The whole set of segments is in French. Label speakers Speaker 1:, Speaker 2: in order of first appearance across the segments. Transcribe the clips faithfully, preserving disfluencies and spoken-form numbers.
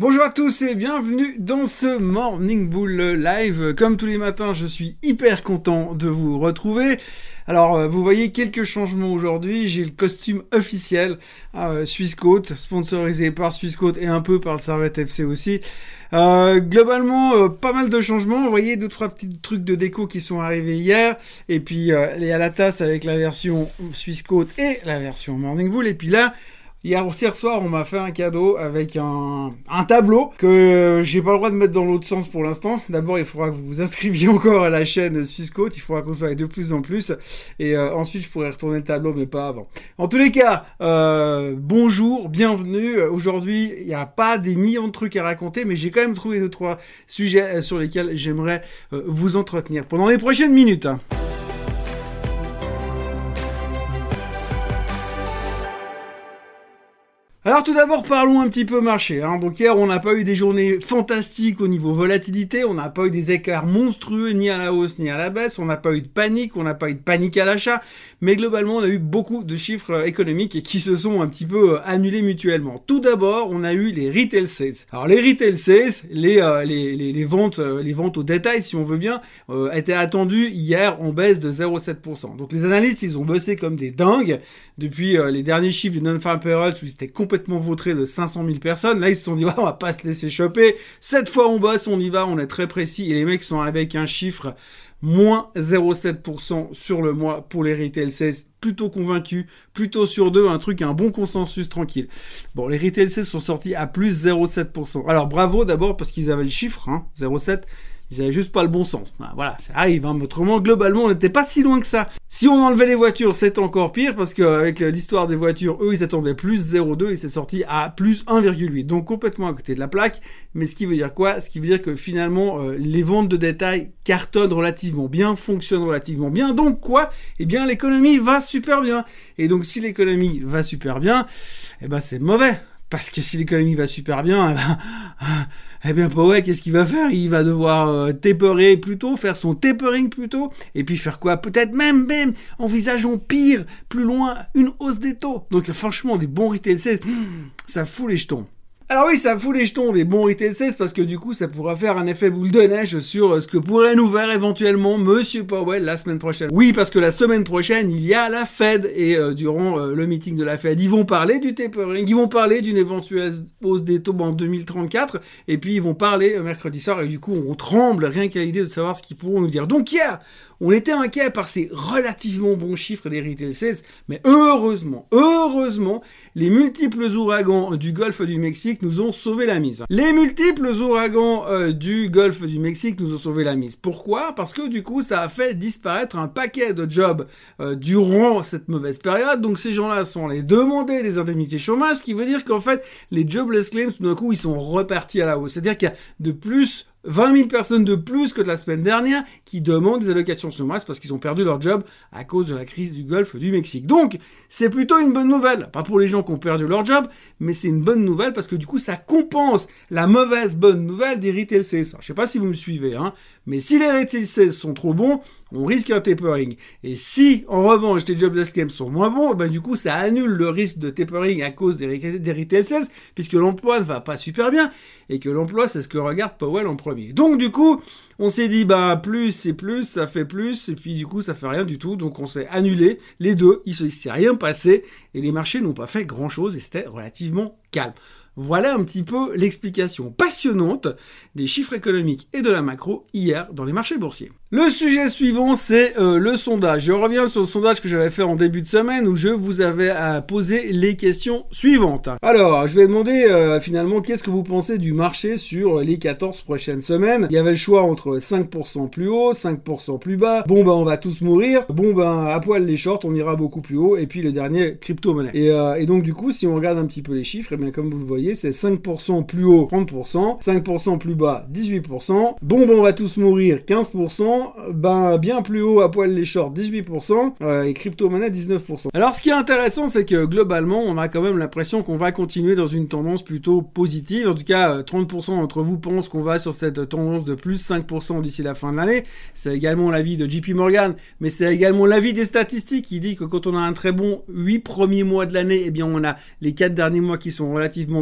Speaker 1: Bonjour à tous et bienvenue dans ce Morning Bull Live. Comme tous les matins, je suis hyper content de vous retrouver. Alors, vous voyez quelques changements aujourd'hui. J'ai le costume officiel euh, Swissquote, sponsorisé par Swissquote et un peu par le Servette F C aussi. Euh, globalement, euh, pas mal de changements. Vous voyez deux trois petits trucs de déco qui sont arrivés hier. Et puis, euh, les à la tasse avec la version Swissquote et la version Morning Bull. Et puis là, Hier, hier soir, on m'a fait un cadeau avec un, un tableau que j'ai pas le droit de mettre dans l'autre sens pour l'instant. D'abord, il faudra que vous vous inscriviez encore à la chaîne Swissquote. Il faudra qu'on soit de plus en plus. Et euh, ensuite, je pourrai retourner le tableau, mais pas avant. En tous les cas, euh, bonjour, bienvenue. Aujourd'hui, il n'y a pas des millions de trucs à raconter, mais j'ai quand même trouvé deux, trois sujets sur lesquels j'aimerais euh, vous entretenir pendant les prochaines minutes. Hein. Alors tout d'abord, parlons un petit peu marché. Hein. Donc hier, on n'a pas eu des journées fantastiques au niveau volatilité, on n'a pas eu des écarts monstrueux ni à la hausse ni à la baisse, on n'a pas eu de panique, on n'a pas eu de panique à l'achat, mais globalement, on a eu beaucoup de chiffres économiques qui se sont un petit peu annulés mutuellement. Tout d'abord, on a eu les retail sales. Alors les retail sales, les euh, les, les les ventes euh, les ventes au détail, si on veut bien, euh, étaient attendues hier en baisse de zéro virgule sept pour cent. Donc les analystes, ils ont bossé comme des dingues depuis euh, les derniers chiffres du non-farm payroll où c'était complètement vautré de cinq cent mille personnes. Là, ils se sont dit, ouais, on va pas se laisser choper. Cette fois, on bosse, on y va, on est très précis. Et les mecs sont avec un chiffre moins zéro virgule sept pour cent sur le mois pour les retail sales. Plutôt convaincus, plutôt sur deux, un truc, un bon consensus tranquille. Bon, les retail sales sont sortis à plus zéro virgule sept pour cent. Alors, bravo d'abord parce qu'ils avaient le chiffre, hein, zéro virgule sept. Ils avaient juste pas le bon sens. Voilà, ça arrive. Hein. Autrement, globalement, on n'était pas si loin que ça. Si on enlevait les voitures, c'est encore pire parce qu'avec l'histoire des voitures, eux, ils attendaient plus zéro virgule deux et c'est sorti à plus un virgule huit. Donc complètement à côté de la plaque. Mais ce qui veut dire quoi ? Ce qui veut dire que finalement, euh, les ventes de détail cartonnent relativement bien, fonctionnent relativement bien. Donc quoi ? Eh bien, l'économie va super bien. Et donc, si l'économie va super bien, eh ben, c'est mauvais. Parce que si l'économie va super bien, eh ben, eh bien Powell, qu'est-ce qu'il va faire ? Il va devoir euh, taperer plus tôt, faire son tapering plus tôt, et puis faire quoi ? Peut-être même, même, envisageons pire, plus loin, une hausse des taux. Donc franchement, des bons retail sales, ça fout les jetons. Alors oui, ça fout les jetons des bons retail sales parce que du coup, ça pourra faire un effet boule de neige sur ce que pourrait nous faire éventuellement Monsieur Powell la semaine prochaine. Oui, parce que la semaine prochaine, il y a la Fed et euh, durant euh, le meeting de la Fed, ils vont parler du tapering, ils vont parler d'une éventuelle hausse des taux en deux mille trente-quatre et puis ils vont parler euh, mercredi soir et du coup, on tremble rien qu'à l'idée de savoir ce qu'ils pourront nous dire. Donc hier, on était inquiet par ces relativement bons chiffres des retail sales, mais heureusement, heureusement, les multiples ouragans du Golfe du Mexique nous ont sauvé la mise. Les multiples ouragans euh, du Golfe du Mexique nous ont sauvé la mise. Pourquoi ? Parce que du coup, ça a fait disparaître un paquet de jobs euh, durant cette mauvaise période. Donc ces gens-là sont allés demander des indemnités chômage, ce qui veut dire qu'en fait, les jobless claims, tout d'un coup, ils sont repartis à la hausse. C'est-à-dire qu'il y a de plus vingt mille personnes de plus que de la semaine dernière qui demandent des allocations chômage parce qu'ils ont perdu leur job à cause de la crise du Golfe du Mexique. Donc, c'est plutôt une bonne nouvelle. Pas pour les gens qui ont perdu leur job, mais c'est une bonne nouvelle parce que du coup, ça compense la mauvaise bonne nouvelle des retail sales. Alors, je sais pas si vous me suivez, hein, mais si les retail sales sont trop bons, on risque un tapering. Et si, en revanche, les jobless claims sont moins bons, ben du coup, ça annule le risque de tapering à cause des, des retail sales, puisque l'emploi ne va pas super bien, et que l'emploi, c'est ce que regarde Powell en premier. Donc, du coup, on s'est dit, bah, plus c'est plus, ça fait plus, et puis du coup, ça fait rien du tout, donc on s'est annulé les deux, il ne s'est rien passé, et les marchés n'ont pas fait grand-chose, et c'était relativement calme. Voilà un petit peu l'explication passionnante des chiffres économiques et de la macro hier dans les marchés boursiers. Le sujet suivant, c'est euh, le sondage. Je reviens sur le sondage que j'avais fait en début de semaine où je vous avais à poser les questions suivantes. Alors, je vais demander euh, finalement qu'est-ce que vous pensez du marché sur les quatorze prochaines semaines. Il y avait le choix entre cinq pour cent plus haut, cinq pour cent plus bas. Bon, ben, on va tous mourir. Bon, ben, à poil les shorts, on ira beaucoup plus haut. Et puis, le dernier, crypto-monnaie. Et, euh, et donc, du coup, si on regarde un petit peu les chiffres, et bien, comme vous le voyez, c'est cinq pour cent plus haut, trente pour cent. cinq pour cent plus bas, dix-huit pour cent. Bon, ben, on va tous mourir, quinze pour cent. Ben, bien plus haut, à poil les shorts, dix-huit pour cent, euh, et crypto-monnaie, dix-neuf pour cent. Alors, ce qui est intéressant, c'est que globalement, on a quand même l'impression qu'on va continuer dans une tendance plutôt positive. En tout cas, trente pour cent d'entre vous pensent qu'on va sur cette tendance de plus cinq pour cent d'ici la fin de l'année. C'est également l'avis de J P Morgan, mais c'est également l'avis des statistiques qui dit que quand on a un très bon huit premiers mois de l'année, eh bien, on a les quatre derniers mois qui sont relativement bons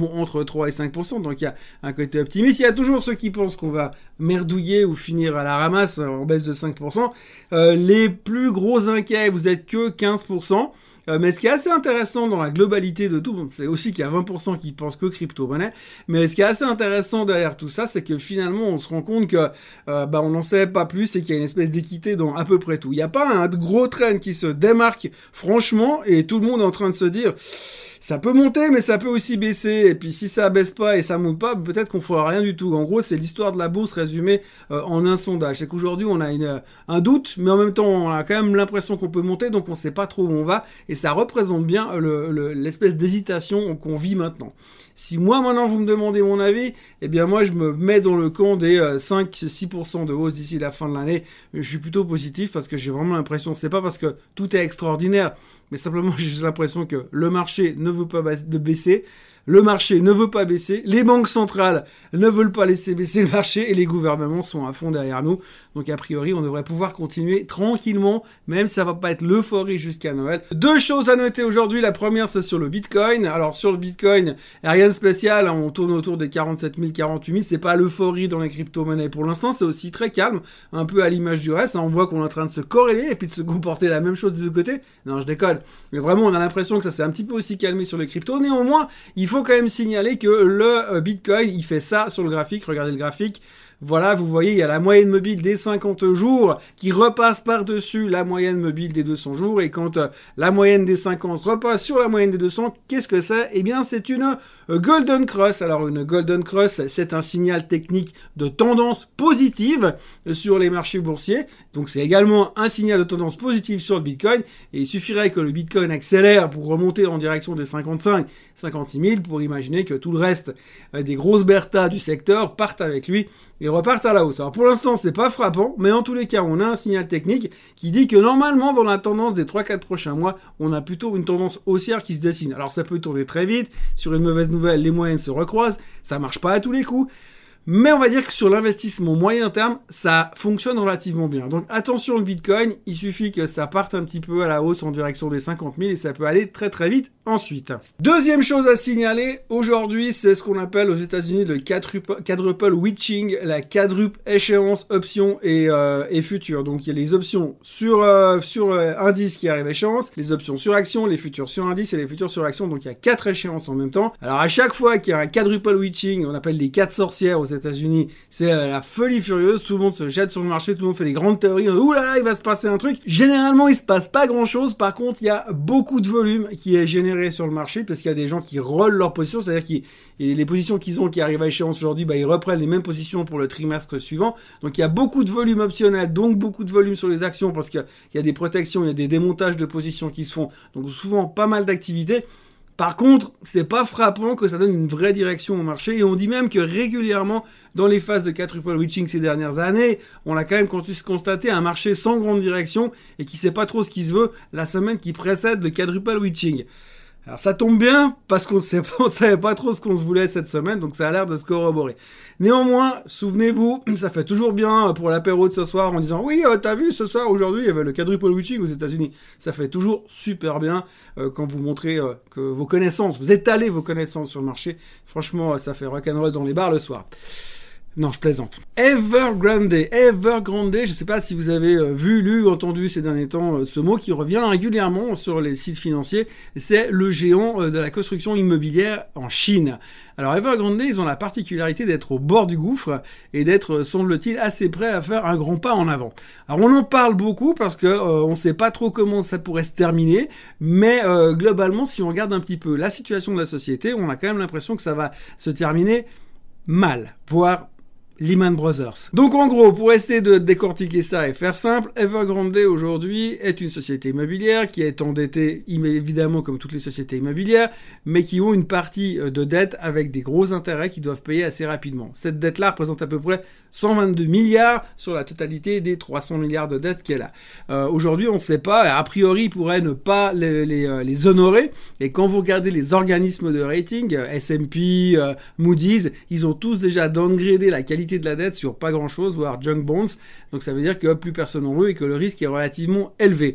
Speaker 1: bon, entre trois et cinq pour cent, donc il y a un côté optimiste. Il y a toujours ceux qui pensent qu'on va merdouiller ou finir à la ramasse en baisse de cinq pour cent. Euh, les plus gros inquiets, vous êtes que quinze pour cent. Euh, mais ce qui est assez intéressant dans la globalité de tout, bon, c'est aussi qu'il y a vingt pour cent qui pensent que crypto-monnaie, mais ce qui est assez intéressant derrière tout ça, c'est que finalement on se rend compte que euh, bah, on n'en sait pas plus et qu'il y a une espèce d'équité dans à peu près tout. Il n'y a pas un gros trend qui se démarque franchement et tout le monde est en train de se dire ça peut monter, mais ça peut aussi baisser. Et puis si ça baisse pas et ça monte pas, peut-être qu'on fera rien du tout. En gros, c'est l'histoire de la bourse résumée euh, en un sondage. C'est qu'aujourd'hui, on a une, un doute, mais en même temps, on a quand même l'impression qu'on peut monter, donc on sait pas trop où on va. Et ça représente bien le, le, l'espèce d'hésitation qu'on vit maintenant. Si moi, maintenant, vous me demandez mon avis, eh bien moi, je me mets dans le camp des euh, cinq à six pour cent de hausse d'ici la fin de l'année. Je suis plutôt positif parce que j'ai vraiment l'impression, c'est pas parce que tout est extraordinaire, mais simplement j'ai l'impression que le marché ne veut pas baisser, le marché ne veut pas baisser, les banques centrales ne veulent pas laisser baisser le marché et les gouvernements sont à fond derrière nous. Donc a priori, on devrait pouvoir continuer tranquillement, même si ça va pas être l'euphorie jusqu'à Noël. Deux choses à noter aujourd'hui. La première, c'est sur le Bitcoin. Alors sur le Bitcoin, rien de spécial, hein, on tourne autour des quarante-sept mille, quarante-huit mille. C'est pas l'euphorie dans les crypto-monnaies pour l'instant, c'est aussi très calme, un peu à l'image du reste. Hein, on voit qu'on est en train de se corréler et puis de se comporter la même chose des deux côtés. Non, je déconne. Mais vraiment, on a l'impression que ça s'est un petit peu aussi calmé sur les cryptos. Néanmoins, il faut quand même signaler que le Bitcoin, il fait ça sur le graphique. Regardez le graphique. Voilà, vous voyez, il y a la moyenne mobile des cinquante jours qui repasse par-dessus la moyenne mobile des deux cents jours. Et quand euh, la moyenne des cinquante repasse sur la moyenne des deux cents, qu'est-ce que c'est? Eh bien, c'est une euh, Golden Cross. Alors, une Golden Cross, c'est un signal technique de tendance positive sur les marchés boursiers. Donc, c'est également un signal de tendance positive sur le Bitcoin. Et il suffirait que le Bitcoin accélère pour remonter en direction des cinquante-cinq, cinquante-six mille pour imaginer que tout le reste euh, des grosses bertas du secteur partent avec lui et repartent à la hausse. Alors pour l'instant, c'est pas frappant, mais en tous les cas, on a un signal technique qui dit que normalement, dans la tendance des trois quatre prochains mois, on a plutôt une tendance haussière qui se dessine. Alors ça peut tourner très vite, sur une mauvaise nouvelle, les moyennes se recroisent, ça marche pas à tous les coups, mais on va dire que sur l'investissement moyen terme, ça fonctionne relativement bien. Donc attention le Bitcoin, il suffit que ça parte un petit peu à la hausse en direction des cinquante mille et ça peut aller très très vite ensuite. Deuxième chose à signaler, aujourd'hui, c'est ce qu'on appelle aux États-Unis le quadruple witching, la quadruple échéance option et, euh, et futur. Donc il y a les options sur, euh, sur euh, indice qui arrivent à échéance, les options sur action, les futurs sur indice et les futurs sur action. Donc il y a quatre échéances en même temps. Alors à chaque fois qu'il y a un quadruple witching, on appelle les quatre sorcières aux États-Unis, c'est euh, la folie furieuse. Tout le monde se jette sur le marché, tout le monde fait des grandes théories. Ouh là là, il va se passer un truc. Généralement, il se passe pas grand-chose. Par contre, il y a beaucoup de volume qui est généré sur le marché parce qu'il y a des gens qui rollent leurs positions, c'est-à-dire qu'ils et les positions qu'ils ont qui arrivent à échéance aujourd'hui, bah, ils reprennent les mêmes positions pour le trimestre suivant. Donc il y a beaucoup de volume optionnel, donc beaucoup de volume sur les actions parce qu'il y a des protections, il y a des démontages de positions qui se font. Donc souvent pas mal d'activités. Par contre, c'est pas frappant que ça donne une vraie direction au marché et on dit même que régulièrement, dans les phases de quadruple witching ces dernières années, on a quand même constaté un marché sans grande direction et qui sait pas trop ce qui se veut la semaine qui précède le quadruple witching. Alors ça tombe bien parce qu'on ne savait pas trop ce qu'on se voulait cette semaine, donc ça a l'air de se corroborer. Néanmoins, souvenez-vous, ça fait toujours bien pour l'apéro de ce soir en disant « Oui, euh, t'as vu, ce soir, aujourd'hui, il y avait le quadruple witching aux États-Unis » Ça fait toujours super bien euh, quand vous montrez euh, que vos connaissances, vous étalez vos connaissances sur le marché. Franchement, ça fait rock'n'roll dans les bars le soir. Non, je plaisante. Evergrande. Evergrande, je ne sais pas si vous avez euh, vu, lu, entendu ces derniers temps euh, ce mot qui revient régulièrement sur les sites financiers. C'est le géant euh, de la construction immobilière en Chine. Alors Evergrande, ils ont la particularité d'être au bord du gouffre et d'être, semble-t-il, assez prêts à faire un grand pas en avant. Alors on en parle beaucoup parce que euh, on ne sait pas trop comment ça pourrait se terminer, mais euh, globalement, si on regarde un petit peu la situation de la société, on a quand même l'impression que ça va se terminer mal, voire Lehman Brothers. Donc en gros, pour essayer de décortiquer ça et faire simple, Evergrande aujourd'hui est une société immobilière qui est endettée évidemment comme toutes les sociétés immobilières, mais qui ont une partie de dette avec des gros intérêts qu'ils doivent payer assez rapidement. Cette dette-là représente à peu près cent vingt-deux milliards sur la totalité des trois cents milliards de dettes qu'elle a. Euh, aujourd'hui, on ne sait pas, a priori, ils pourraient ne pas les, les, les honorer, et quand vous regardez les organismes de rating, S and P, euh, Moody's, ils ont tous déjà downgradé la qualité de la dette sur pas grand chose, voire junk bonds. Donc ça veut dire que plus personne en veut et que le risque est relativement élevé.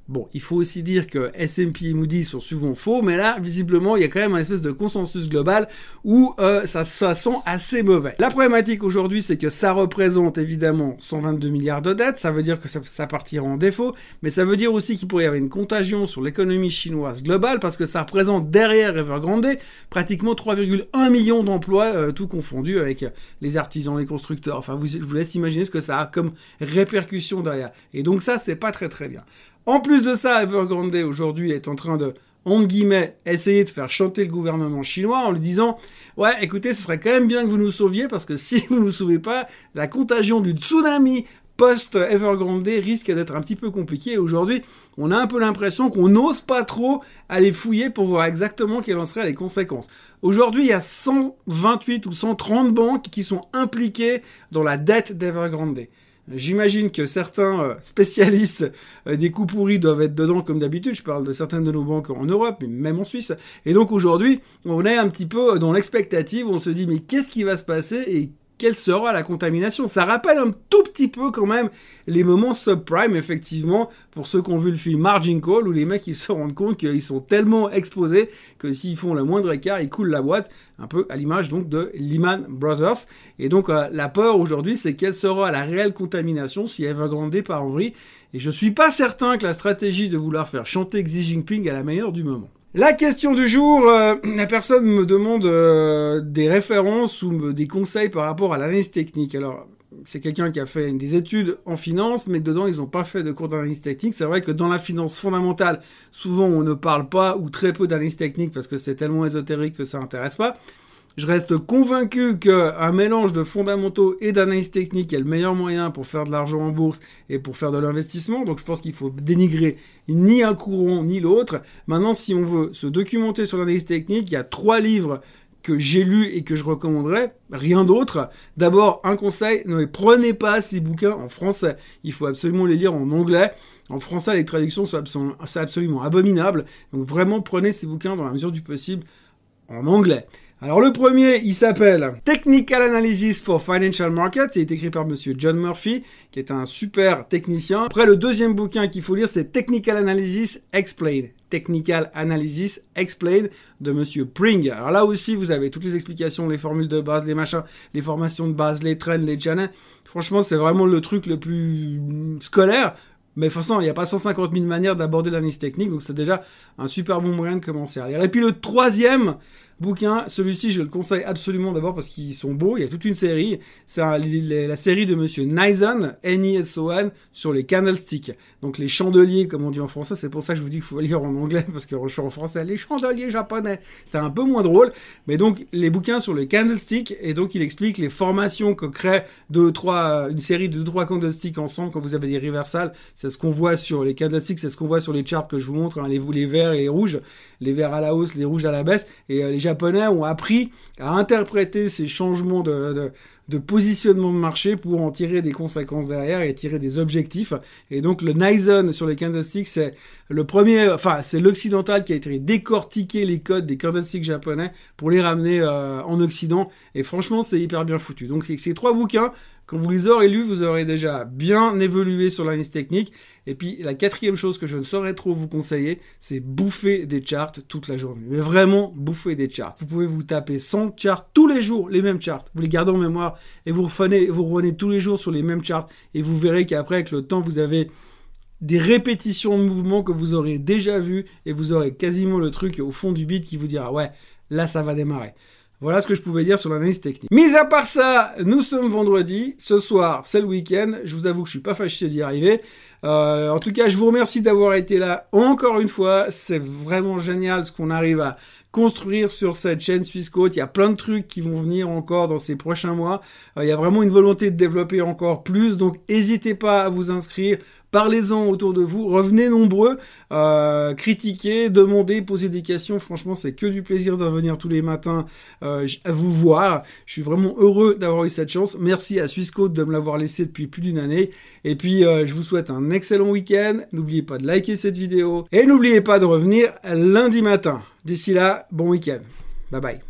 Speaker 1: Bon, il faut aussi dire que S and P et Moody's sont souvent faux, mais là, visiblement, il y a quand même un espèce de consensus global où euh, ça, ça sent assez mauvais. La problématique aujourd'hui, c'est que ça représente évidemment cent vingt-deux milliards de dettes, ça veut dire que ça, ça partira en défaut, mais ça veut dire aussi qu'il pourrait y avoir une contagion sur l'économie chinoise globale, parce que ça représente derrière Evergrande pratiquement trois virgule un millions d'emplois, euh, tout confondu avec les artisans, les constructeurs, enfin, vous, je vous laisse imaginer ce que ça a comme répercussion derrière. Et donc ça, c'est pas très très bien. En plus de ça, Evergrande aujourd'hui est en train de, entre guillemets, essayer de faire chanter le gouvernement chinois en lui disant « Ouais, écoutez, ce serait quand même bien que vous nous sauviez parce que si vous ne nous sauvez pas, la contagion du tsunami post-Evergrande risque d'être un petit peu compliquée. » Et aujourd'hui, on a un peu l'impression qu'on n'ose pas trop aller fouiller pour voir exactement quelles en seraient les conséquences. Aujourd'hui, il y a cent vingt-huit ou cent trente banques qui sont impliquées dans la dette d'Evergrande. J'imagine que certains euh, spécialistes euh, des coups pourris doivent être dedans comme d'habitude. Je parle de certaines de nos banques en Europe, mais même en Suisse. Et donc aujourd'hui, on est un petit peu dans l'expectative. On se dit, mais qu'est-ce qui va se passer et quelle sera la contamination? Ça rappelle un tout petit peu quand même les moments subprime, effectivement, pour ceux qui ont vu le film Margin Call, où les mecs ils se rendent compte qu'ils sont tellement exposés que s'ils font le moindre écart, ils coulent la boîte, un peu à l'image donc de Lehman Brothers. Et donc euh, la peur aujourd'hui, c'est quelle sera la réelle contamination si Evergrande part en vrille. Et je suis pas certain que la stratégie de vouloir faire chanter Xi Jinping est la meilleure du moment. La question du jour, euh, la personne me demande euh, des références ou me, des conseils par rapport à l'analyse technique. Alors, c'est quelqu'un qui a fait des études en finance, mais dedans, ils n'ont pas fait de cours d'analyse technique. C'est vrai que dans la finance fondamentale, souvent, on ne parle pas ou très peu d'analyse technique parce que c'est tellement ésotérique que ça n'intéresse pas. Je reste convaincu qu'un mélange de fondamentaux et d'analyse technique est le meilleur moyen pour faire de l'argent en bourse et pour faire de l'investissement. Donc je pense qu'il faut dénigrer ni un courant ni l'autre. Maintenant, si on veut se documenter sur l'analyse technique, il y a trois livres que j'ai lus et que je recommanderais, rien d'autre. D'abord, un conseil, ne prenez pas ces bouquins en français. Il faut absolument les lire en anglais. En français, les traductions sont absolument, c'est absolument abominable. Donc vraiment, prenez ces bouquins dans la mesure du possible en anglais. Alors le premier, il s'appelle Technical Analysis for Financial Markets, il est écrit par monsieur John Murphy, qui est un super technicien. Après, le deuxième bouquin qu'il faut lire, c'est Technical Analysis Explained. Technical Analysis Explained de monsieur Pring. Alors là aussi, vous avez toutes les explications, les formules de base, les machins, les formations de base, les trends, les channels. Franchement, c'est vraiment le truc le plus scolaire. Mais de toute façon, il n'y a pas cent cinquante mille manières d'aborder l'analyse technique, donc c'est déjà un super bon moyen de commencer à lire. Et puis le troisième bouquin, celui-ci, je le conseille absolument d'abord parce qu'ils sont beaux, il y a toute une série, c'est un, la série de monsieur Nison, N I S O N, sur les candlesticks, donc les chandeliers, comme on dit en français, c'est pour ça que je vous dis qu'il faut lire en anglais, parce que je suis en français, les chandeliers japonais, c'est un peu moins drôle, mais donc les bouquins sur les candlesticks, et donc il explique les formations que crée deux, trois, une série de deux, trois candlesticks ensemble quand vous avez des reversals, c'est ce qu'on voit sur les candlesticks, c'est ce qu'on voit sur les charts que je vous montre, hein, les, les verts et les rouges, les verts à la hausse, les rouges à la baisse, et euh, les Japonais ont appris à interpréter ces changements de, de, de positionnement de marché pour en tirer des conséquences derrière et tirer des objectifs. Et donc le Nison sur les candlesticks, c'est le premier, enfin c'est l'occidental qui a été décortiquer les codes des candlesticks japonais pour les ramener euh, en Occident. Et franchement, c'est hyper bien foutu. Donc ces trois bouquins, quand vous les aurez lus, vous aurez déjà bien évolué sur l'analyse technique. Et puis, la quatrième chose que je ne saurais trop vous conseiller, c'est bouffer des charts toute la journée. Mais vraiment, bouffer des charts. Vous pouvez vous taper cent charts tous les jours, les mêmes charts. Vous les gardez en mémoire et vous revenez, vous revenez tous les jours sur les mêmes charts. Et vous verrez qu'après, avec le temps, vous avez des répétitions de mouvements que vous aurez déjà vus et vous aurez quasiment le truc au fond du bit qui vous dira « Ouais, là, ça va démarrer ». Voilà ce que je pouvais dire sur l'analyse technique. Mis à part ça, nous sommes vendredi. Ce soir, c'est le week-end. Je vous avoue que je suis pas fâché d'y arriver. Euh, en tout cas, je vous remercie d'avoir été là encore une fois. C'est vraiment génial ce qu'on arrive à construire sur cette chaîne Swissquote. Il y a plein de trucs qui vont venir encore dans ces prochains mois. Euh, il y a vraiment une volonté de développer encore plus. Donc, n'hésitez pas à vous inscrire. Parlez-en autour de vous, revenez nombreux, euh, critiquez, demandez, posez des questions. Franchement, c'est que du plaisir de revenir tous les matins euh, à vous voir. Je suis vraiment heureux d'avoir eu cette chance. Merci à Swissquote de me l'avoir laissé depuis plus d'une année. Et puis, euh, je vous souhaite un excellent week-end. N'oubliez pas de liker cette vidéo et n'oubliez pas de revenir lundi matin. D'ici là, bon week-end. Bye bye.